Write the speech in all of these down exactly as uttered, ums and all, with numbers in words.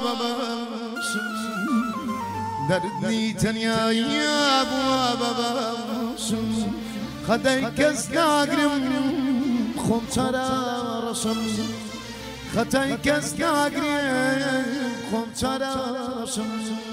بباسم دردنی تنیایی بوا بباسم خدای کس ناگرم خون تراسم خدای کس ناگرم خون تراسم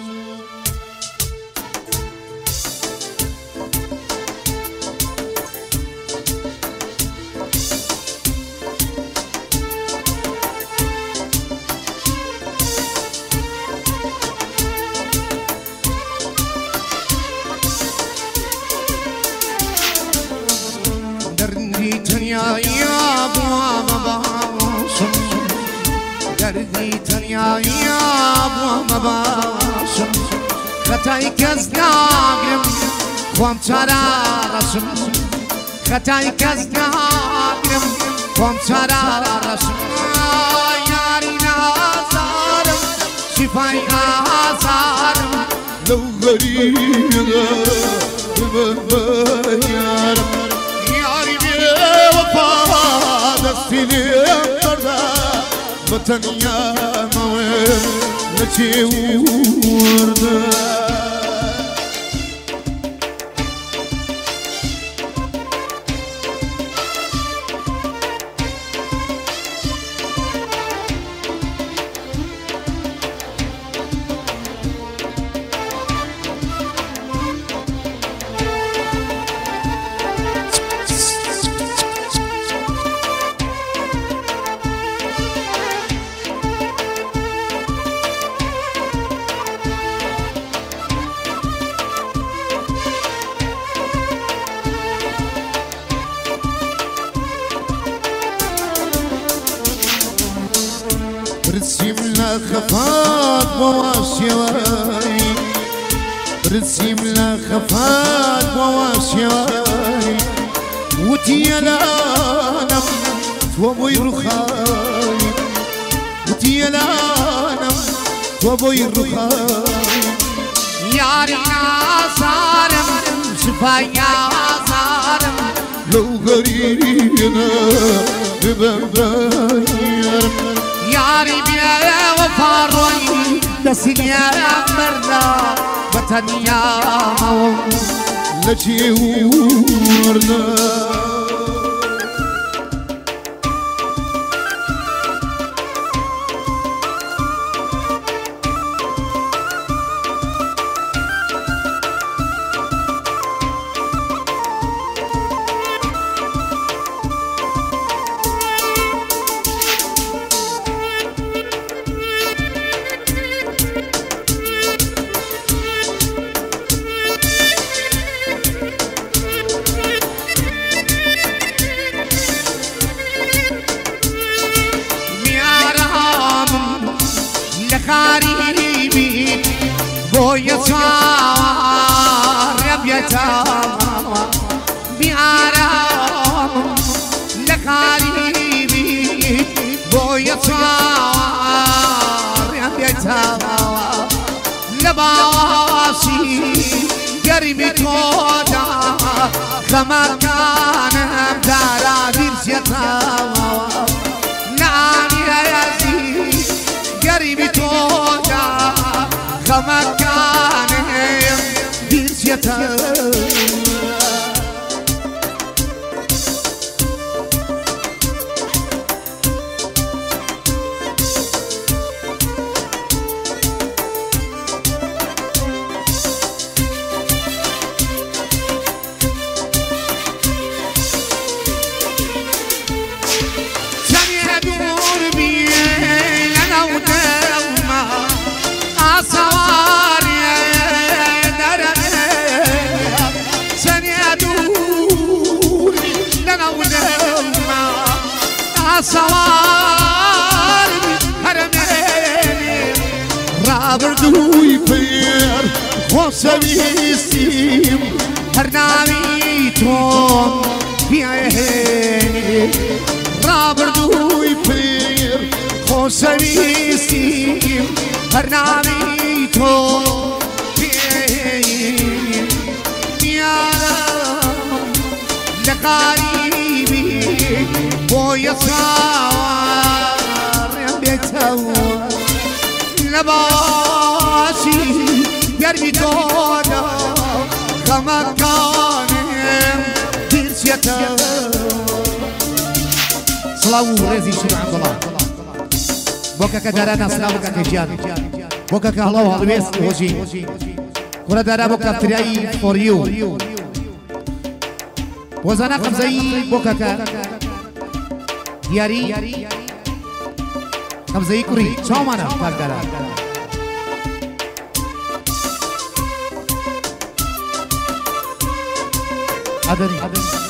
تنیا یا بوا مباسم دردی تنیا یا بوا مباسم خطای کس ناگرم خوام تراسم خطای کس ناگرم خوام تراسم یاری نازارم شفای آزارم لو غریب ببیارم دستيني بردا بطنيا موين نتي وردا رسيم لا خفاك بواسياي رسيم لا خفاك بواسياي وتي لانم وابوي رخاي وتي لانم وابوي رخاي ياري ناصارم شفايا صارم لو غرينا ببنباير ياري بيا وفاروي دسنيا مرنا بطنيا موم لجي ورنا غريبي بويا صار يتامى بأرام لغريبي بويا صار يتامى لباسي قريبي تودا كما كان دارا ديرس يتامى ناني يزيد قريبي تودا كما كان ديرس يتامى صوار هرمين رابردوي بير وسبيسيم هرنامي توم بيعيني رابردوي بير وسبيسيم هرنامي توم بيعيني يا لقريبي بويا صار يا بيتهوى لباسي قربي تودا خمكانم ديرسيتا صلاو رزي شنو عبد الله بوكا كدارنا صلاو بوكا كجان بوكا كهلاو هالويس هوجي كرة دارا بوكا ترياي فور يو وزنا قبزي بوكا كا ياري قبزي كوري شو مانا فاك دارا أدري